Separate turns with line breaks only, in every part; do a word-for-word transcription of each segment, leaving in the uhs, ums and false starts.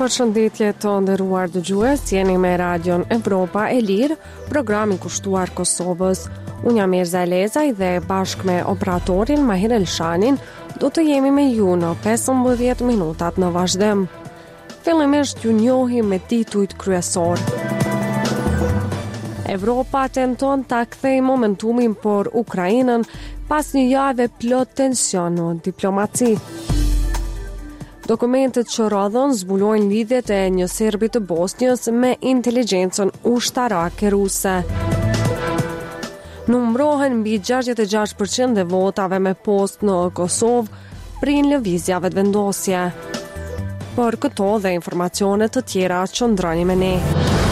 Përshëndetje të nderuar dëgjues, jeni me Radion Evropa e Lirë, programi kushtuar Kosovës. Unë jam Mirza Elezaj dhe bashkë me operatorin Mahir Elshanin do të jemi me ju në pesëmbëdhjetë minutat në vazhdim. Fillimisht ju njohim me titujt kryesor. Evropa tenton ta kthejë momentumin për Ukrainën pas një jave plot tension në diplomaci. Dokumentet që radhën zbulojnë lidhjet e një serbi të Bosnjës me inteligjencën ushtarake ruse. Numrohen mbi gjashtëdhjetë e gjashtë përqind e votave me post në Kosovë prin lëvizjave të vendosje. Për këto dhe informacione të tjera qëndroni me ne.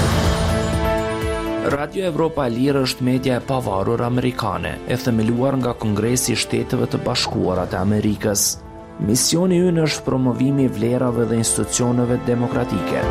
Radio Evropa e Lirë është media e pavarur amerikane, e themeluar nga Kongresi i Shteteve të Bashkuara të Amerikës. Misioni ynë është promovimi i vlerave dhe institucioneve demokratike.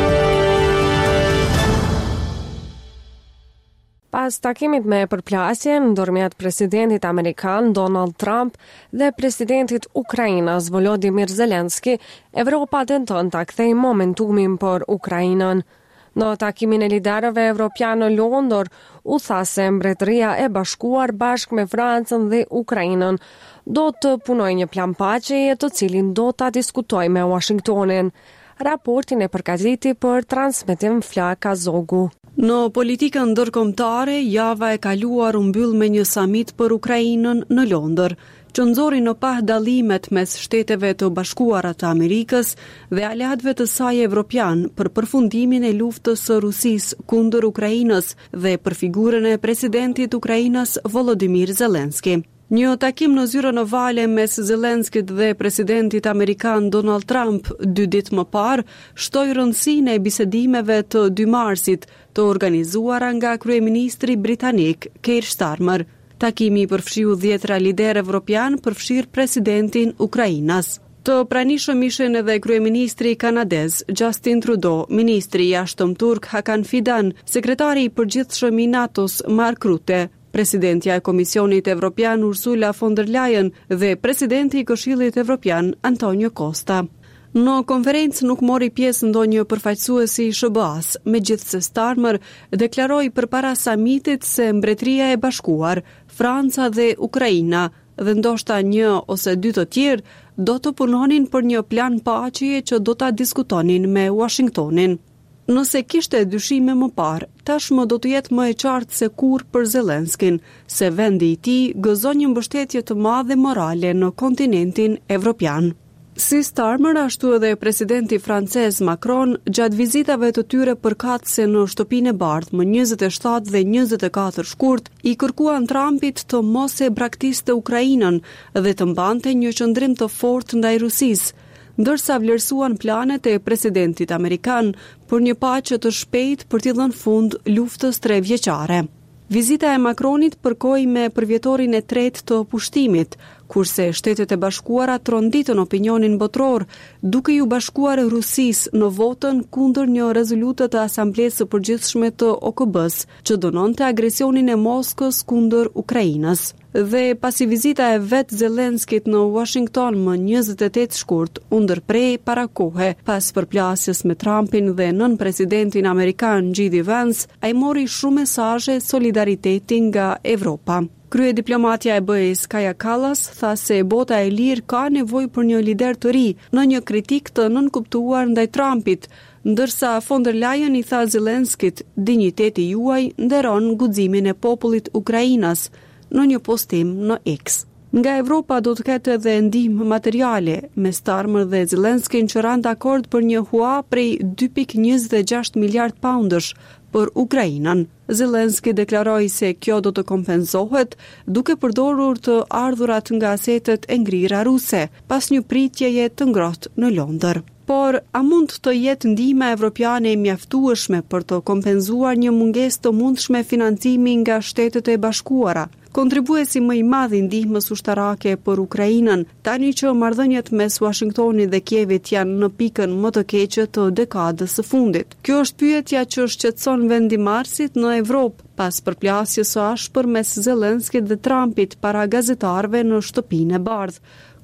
Pas takimit me përplasje ndërmjet presidentit amerikan Donald Trump dhe presidentit Ukrainës Volodymyr Zelensky, Evropa tenton ta kthejë momentumin për Ukrainën. Në takimin e liderëve evropianë në Londër, u tha se Mbretëria e Bashkuar bashkë me Francën dhe Ukrainën do të punojë një plan paqeje të cilin do ta diskutojë me Washingtonin. Raportin e përgatiti për transmetim Flaka Zogu.
Në politikën ndërkombëtare, java e kaluar u mbyll me një samit për Ukrainën në Londër, që nxori në pah dallimet mes Shteteve të Bashkuara të Amerikës dhe aleatëve të saj evropian për përfundimin e luftës së Rusisë kundër Ukrainës dhe për figurën e presidentit Ukrainës Volodymyr Zelensky. Një takim në zyrën e vale mes Zelenskit dhe presidentit amerikan Donald Trump dy ditë më parë shtoi rëndësinë e bisedimeve të dy marsit të organizuara nga kryeministri britanik Keir Starmer. Takimi përfshiu dhjetra lider evropian përfshir presidentin Ukrainas. Të pranishëm ishin edhe kryeministri kanadez Justin Trudeau, ministri i jashtëm turk Hakan Fidan, sekretari i përgjithshëm i NATO-s Mark Rutte, presidentja e Komisionit Evropian Ursula von der Leyen dhe presidenti i Këshillit Evropian Antonio Costa. Në konferencë nuk mori pjesë ndonjë përfaqësuesi i S B A-s, megjithse Starmer deklaroi përpara samitit se Mbretëria e Bashkuar, Franca dhe Ukraina dhe ndoshta një ose dy të tjerë do të punonin për një plan paqeje që do ta diskutonin me Washingtonin. Nëse kishte dyshime më parë, tashmë do të jetë më e qartë se kur për Zelenskyn, se vendi i tij gëzon një mbështetje të madhe morale në kontinentin evropian. Si Starmer, ashtu edhe presidenti francez Macron, gjatë vizitave të tyre përkatëse në Shtëpinë e Bardhë më njëzet e shtatë dhe njëzet e katër shkurt, i kërkuan Trumpit të mos e braktiste Ukrainën dhe të mbante një qëndrim të fortë ndaj Rusisë, ndërsa vlerësuan planet e presidentit amerikan për një paqe të shpejtë për t'i dhënë fund luftës trevjeçare. Vizita e Macronit përkoi me përvjetorin e tretë të pushtimit, kurse Shtetet e Bashkuara tronditën opinionin botror, duke ju bashkuar Rusisë në votën kundër një rezolutë të Asamblesë së Përgjithshme të O K B-s, që dënonte agresionin e Moskës kundër Ukrainës. Dhe pasi vizita e vet Zelenskit në Washington më njëzet e tetë shkurt, u ndërprej para kohe pas përplasjes me Trumpin dhe nën presidentin amerikan J D Vance, ai mori shumë mesazhe solidariteti nga Evropa. Kryediplomatja e B E-s Kaja Kallas tha se bota e lirë ka nevojë për një lider të ri në një kritik të nënkuptuar ndaj Trumpit, ndërsa von der Leyen i tha Zelenskit, dinjiteti juaj nderon guximin e popullit Ukrainas, në një postim në X. Nga Evropa do të ketë edhe ndihmë materiale, me Starmer dhe Zelenskyn që ranë dakord për një hua prej dy pikë njëzet e gjashtë miliard poundësh për Ukrainën. Zelensky deklaroi se kjo do të kompenzohet duke përdorur të ardhurat nga asetet e ngrira ruse, pas një pritjeje të ngrohtë në Londër. Por, a mund të jetë ndihma evropiane e mjaftueshme për të kompenzuar një mungesë të mundshme financimi nga Shtetet e Bashkuara? Kontribuesi më i madh i ndihmës ushtarake për Ukrainën, tani që marrëdhëniet mes Washingtonit dhe Kievit janë në pikën më të keqe të dekadës së fundit. Kjo është pyetja që shqetëson vendimarrësit në Evropë pas përplasjes së ashpër mes Zelenskit dhe Trumpit para gazetarëve në Shtëpinë e Bardhë.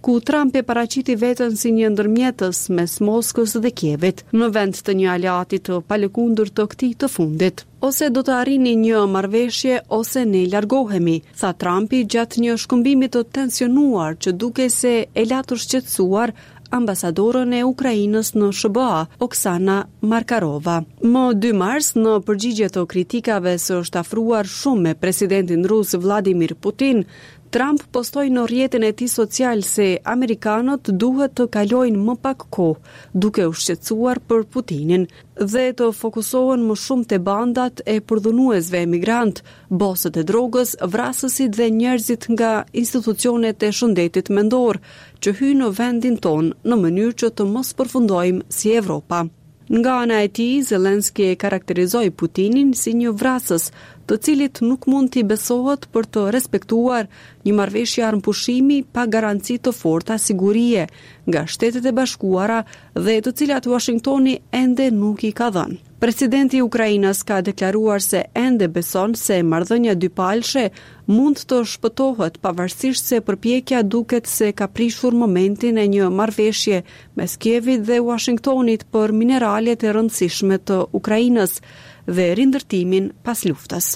ku Trump e paraqiti veten si një ndërmjetës mes Moskës dhe Kievit, në vend të një aleati të palëkundur të këtij të fundit. Ose do të arrini një marrëveshje ose ne largohemi, tha Trumpi gjatë një shkëmbimi të tensionuar që duke se e la të shqetësuar ambasadorën e Ukrainës në S B A, Oksana Markarova. Më dy mars, në përgjigje të kritikave se është afruar shumë me presidentin rus Vladimir Putin, Trump postoi në rrjetin e tij social se amerikanët duhet të kalojnë më pak kohë, duke u shqetësuar për Putinin dhe të fokusohen më shumë te bandat e përdhunuesve emigrant, bosët e drogës, vrasësit dhe njerëzit nga institucionet e shëndetit mendor, që hyjnë në vendin ton në mënyrë që të mos përfundojmë si Evropa. Nga ana e tij, Zelenski e karakterizoi Putinin si një vrasës, të cilit nuk mund t'i besohet për të respektuar një marrëveshje armpushimi pa garanci të forta sigurie nga Shtetet e Bashkuara dhe të cilat Washingtoni ende nuk i ka dhënë. Presidenti i Ukrainës ka deklaruar se ende beson se marrëdhënia dypalshe mund të shpëtohet pavarësisht se përpjekja duket se ka prishur momentin e një marrëveshje mes Kievit dhe Washingtonit për mineralet e rëndësishme të Ukrainës dhe rindërtimin pas luftës.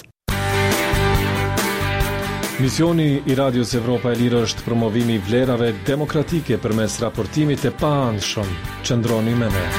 Misioni i Radios Evropa e Lirë është promovimi i vlerave demokratike përmes raportimit të paanshëm. Qëndroni me ne.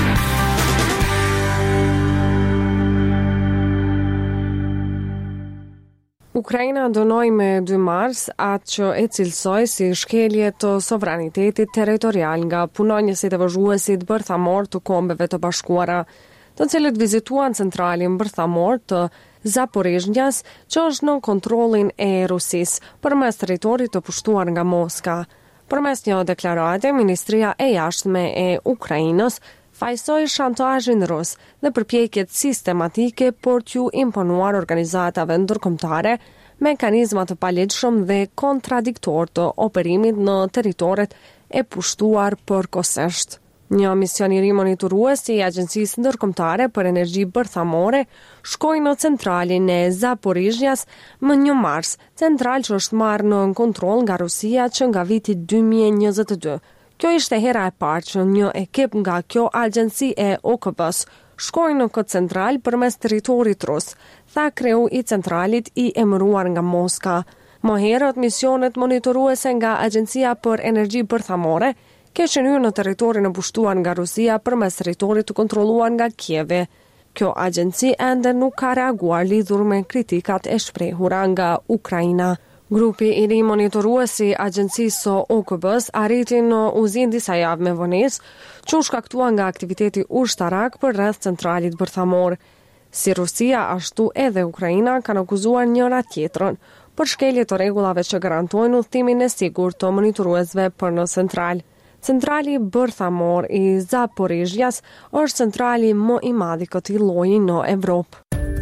Ukraina dënoi me dy mars atë që e cilësoi si shkelje të sovranitetit territorial nga punonjësit e vëzhguesit bërthamor të Kombeve të Bashkuara, të cilët vizituan centralin bërthamor të Zaporizhjas, që është në kontrollin e Rusisë përmes territorit të pushtuar nga Moska. Përmes një deklarate, Ministria e Jashtme e Ukrainës fajsoi shantazhin rus dhe përpjekjet sistematike për t'ju imponuar organizatave ndërkombëtare mekanizma të paligjshëm dhe kontradiktor të operimit në territoret e pushtuar përkohësisht. Një mision i ri monitorues i Agjencisë Ndërkombëtare për Energji Bërthamore shkoi në centralin e Zaporizhjas më një mars, central që është marrë në kontroll nga Rusia që nga viti dy mijë e njëzet e dy. Kjo ishte hera e parë që një ekip nga kjo agjenci e O K B-s shkoi në këtë central përmes territorit rus, tha kreu i centralit i emëruar nga Moska. Më herët misionet monitoruese nga Agjencia për Energji Bërthamore kishin hyrë në territorin e pushtuar nga Rusia përmes territorit të kontrolluar nga Kievi. Kjo agjenci ende nuk ka reaguar lidhur me kritikat e shprehura nga Ukraina. Grupi i ri monitoruesi i agjencisë O K B-s arriti në uzinë disa javë me vonesë, që u shkaktua nga aktiviteti ushtarak për rreth centralit bërthamor. Si Rusia, ashtu edhe Ukraina kanë akuzuar njëra tjetrën për shkelje të rregullave që garantojnë udhëtimin e sigurt të monitoruesve për në central. Centrali bërthamor i Zaporizhjas është centrali më i madh i këtij lloji në Evropë.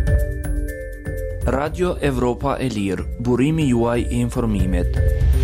Radio Evropa e Lirë, burimi juaj i informimit.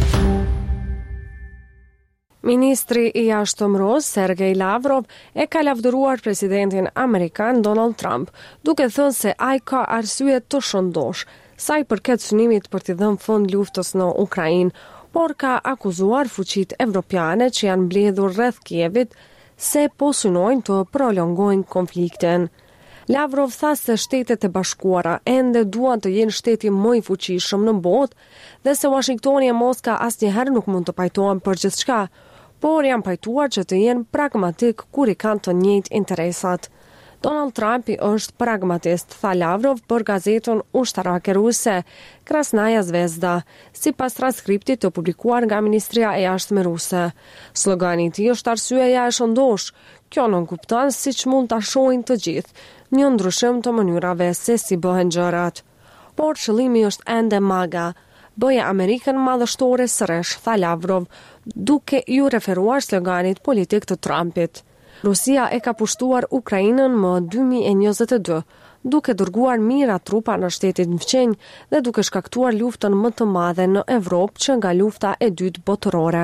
Ministri i jashtëm rus, Sergej Lavrov, e ka lavdëruar presidentin amerikan Donald Trump, duke thënë se ai ka arsye të shëndosh sa i përket synimit për t'i dhënë fund luftës në Ukrainë, por ka akuzuar fuqitë evropiane që janë mbledhur rreth Kievit se po synojnë të prolongojnë konfliktin. Lavrov tha se Shtetet e Bashkuara ende duan të jenë shteti më i fuqishëm në botë dhe se Washingtoni e Moska asnjëherë nuk mund të pajtohen për gjithçka, por janë pajtuar që të jenë pragmatik kur i kanë të njëjtë interesat. Donald Trump është pragmatist, tha Lavrov për gazetën ushtarake ruse Krasnaja Zvezda, sipas transkriptit të publikuar nga Ministria e Jashtme ruse. Slogani i tij është arsyeja e shëndosh. Kjo nuk kupton siç mund ta shohin të gjithë, një ndryshim të mënyrave se si bëhen gjërat. Por qëllimi është ende maga. Bëje Amerikën madhështore sërish, tha Lavrov, duke ju referuar sloganit politik të Trumpit. Rusia e ka pushtuar Ukrainën më dy mijë e njëzet e dy, duke dërguar mijëra trupa në shtetin fqenj dhe duke shkaktuar luftën më të madhe në Evropë që nga lufta e dytë botërore.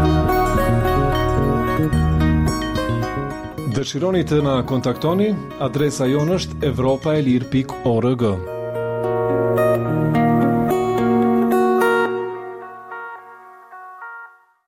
Dëshironi të na kontaktoni? Adresa jonë është evropaelir pikë org.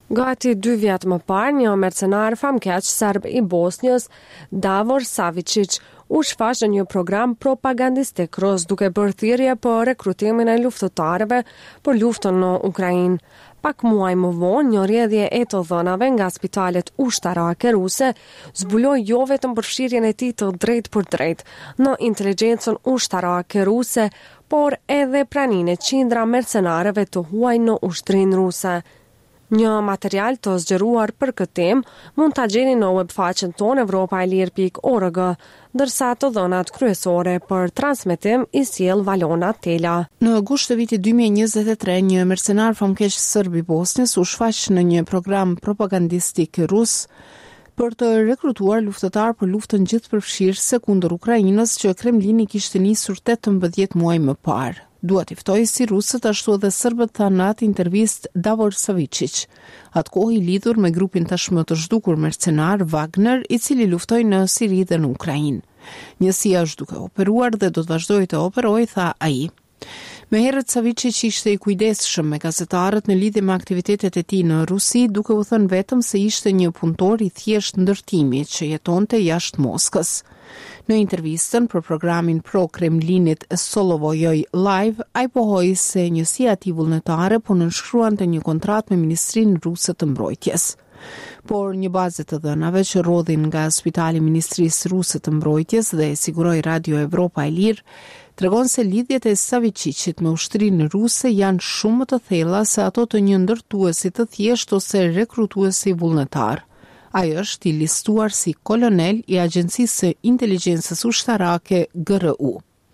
Gati dy vjet më parë, një mercenar famkeq serb i Bosnjës, Davor Savičić, u shfaq në një program propagandistik rus duke bërë thirrje për rekrutimin e luftëtarëve për luftën në Ukrainë. Pak muaj më vonë, një rrjedhje e të dhënave nga spitalet ushtarake ruse zbuloi jo vetëm përfshirjen e tij të drejtë për drejtë në inteligjencën ushtarake ruse, por edhe praninë e qindra mercenarëve të huaj në ushtrinë ruse. Një material të zgjeruar për këtë temë mund ta gjeni në webfaqen tonë evropaelir pikë org, ndërsa të dhënat kryesore për transmetim i sjell Valona Tela.
Në gusht të vitit dy mijë e njëzet e tre, një mercenar famkeq serb i Bosnjës u shfaq në një program propagandistik rus për të rekrutuar luftëtar për luftën gjithëpërfshirëse kundër Ukrainës që Kremlini kishte nisur tetëmbëdhjetë muaj më parë. Dua t'i ftoj si rusët ashtu edhe serbët, tha në atë intervistë Davor Savičić, atë kohë i lidhur me grupin tashmë të zhdukur mercenar Wagner, i cili luftoi në Siri dhe në Ukrainë. Njësia është duke operuar dhe do të vazhdojë të operojë, tha ai. Me herët Savičić ishte i kujdesshëm me gazetarët në lidhje me aktivitetet e tij në Rusi, duke u thënë vetëm se ishte një punëtor i thjesht ndërtimi që jetonte jashtë Moskës. Në intervistën për programin pro Kremlinit Solovojoj Live, ai pohoi se njësia e tij vullnetare po nënshkruante një kontratë me Ministrinë Ruse të Mbrojtjes. Por një bazë të dhënave që rodhin nga Spitali Ministrisë Ruse të Mbrojtjes dhe e siguroi Radio Evropa e Lirë, tregon se lidhjet e Savičićit me ushtrinë ruse janë shumë më të thella se ato të një ndërtuesi të thjeshtë ose rekrutuesi vullnetar. Ai është i listuar si kolonel i Agjencisë së Inteligjencës Ushtarake G R U.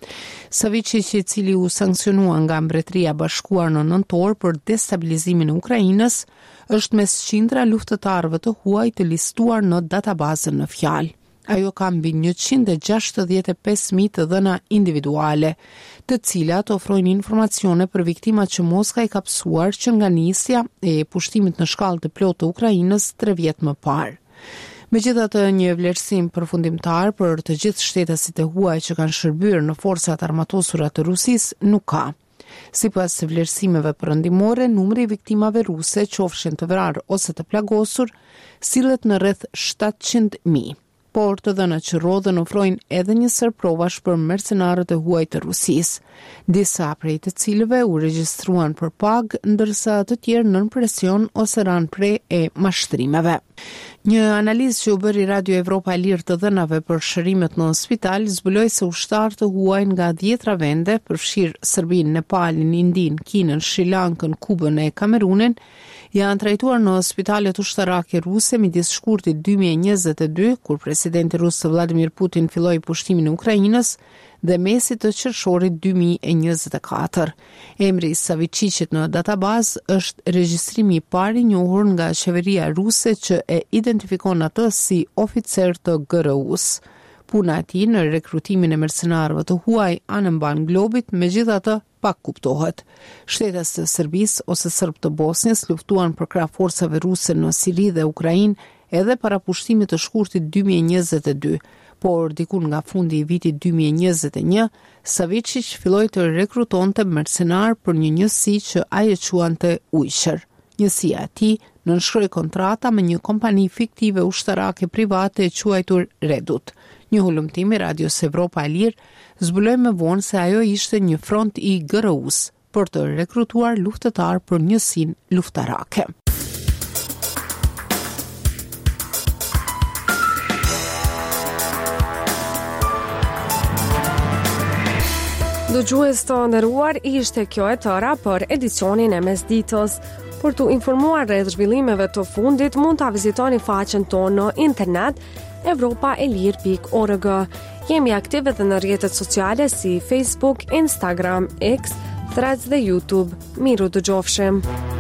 Savičić, i cili u sankcionua nga Mbretëria e Bashkuar në nëntor për destabilizimin e Ukrainës, është mes qindra luftëtarëve të huaj të listuar në databazën në fjalë. Ajo ka mbi njëqind e gjashtëdhjetë e pesë mijë të dhëna individuale, të cilat ofrojnë informacione për viktimat që Moska i ka psuar që nga nisja e pushtimit në shkallë të plotë të Ukrainës tre vjet më parë. Megjithatë, një vlerësim përfundimtar për të gjithë shtetësit e huaj që kanë shërbyer në forcat armatosura të Rusisë nuk ka. Sipas vlerësimeve perëndimore, numri i viktimave ruse, qofshin të vrarë ose të plagosur, sillet në rreth shtatëqind mijë. Por të dhënat që rodhen ofrojnë edhe një sër provash për mercenarët e huaj të Rusisë, disa prej të cilëve u regjistruan për pagë, ndërsa të tjerë nën presion ose ran prej e mashtrimeve. Një analizë që u bëri Radio Evropa e Lirë të dhënave për shërimet në spital zbuloi se ushtarë të huaj nga dhjetra vende, përfshirë Serbinë, Nepalin, Indinë, Kinën, Sri Lankën, Kubën e Kamerunin, janë trajtuar në spitalet ushtarake ruse midis shkurtit dy mijë e njëzet e dy, kur presidenti rus Vladimir Putin filloi pushtimin e Ukrainës, dhe mesit të qershorit dy mijë e njëzet e katër. Emri i Savičićit në databazë është regjistrimi i parë i njohur nga qeveria ruse që e identifikon atë si oficer të G R U-s. Puna e tij në rekrutimin e mercenarëve të huaj anëmban globit, megjithatë pak kuptohet. Shtetet e Serbisë ose serb të Bosnjës luftuan për krah forcave ruse në Siri dhe Ukrainë edhe para pushtimit të shkurtit dy mijë e njëzet e dy, por dikun nga fundi i vitit dy mijë e njëzet e një, Savičić filloi të rekrutonte mercenar për një njësi që ai e quante Ujqër. Njësia e tij nënshkroi kontrata me një kompani fiktive ushtarake private e quajtur Redut. Një hulumtim i Radios Evropa e Lirë zbuloi më vonë se ajo ishte një front i G R U-s për të rekrutuar luftëtar për njësinë luftarake.
Dëgjues të nderuar, ishte kjo e tëra për edicionin e mesditës. Për të informuar rreth zhvillimeve të fundit, mund ta vizitoni faqen tonë në internet evropaelir pikë org. Jemi aktive edhe në rrjetet sociale si Facebook, Instagram, X, Threads dhe YouTube. Miru dëgjofshim.